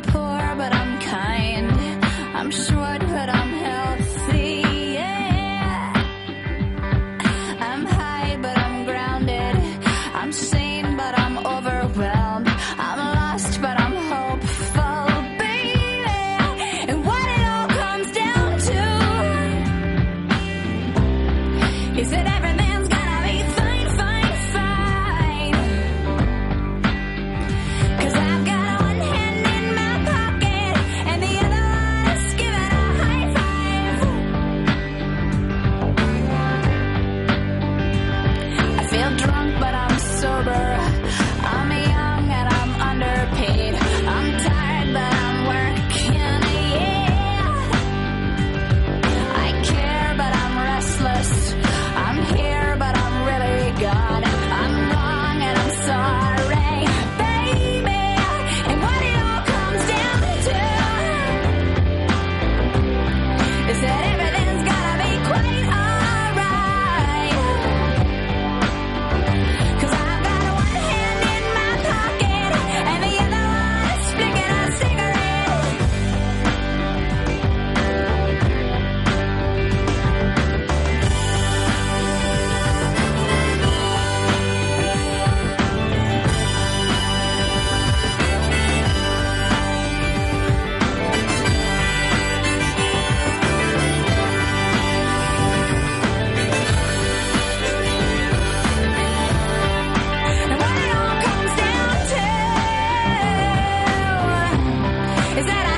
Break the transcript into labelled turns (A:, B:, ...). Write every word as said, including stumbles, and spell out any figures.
A: poor, but I'm kind. I'm short, but I'm healthy. Yeah. I'm high, but I'm grounded. I'm sane, but I'm overwhelmed. I'm lost, but I'm hopeful, baby. And what it all comes down to is that everything's gonna be fine, fine, fine. 'Cause I've got one hand in my pocket and the other one is giving a high five. I feel drunk, but I'm sober. I'm young and I'm underpaid. I'm tired, but I'm working, yeah. I care, but I'm restless. I'm here, but I'm really gone. I'm wrong and I'm sorry, baby. And what it all comes down to is that everything's gonna be quite alright. 'Cause I've got one hand in my pocket and the other one is flicking a cigarette. And what it all comes down to is that I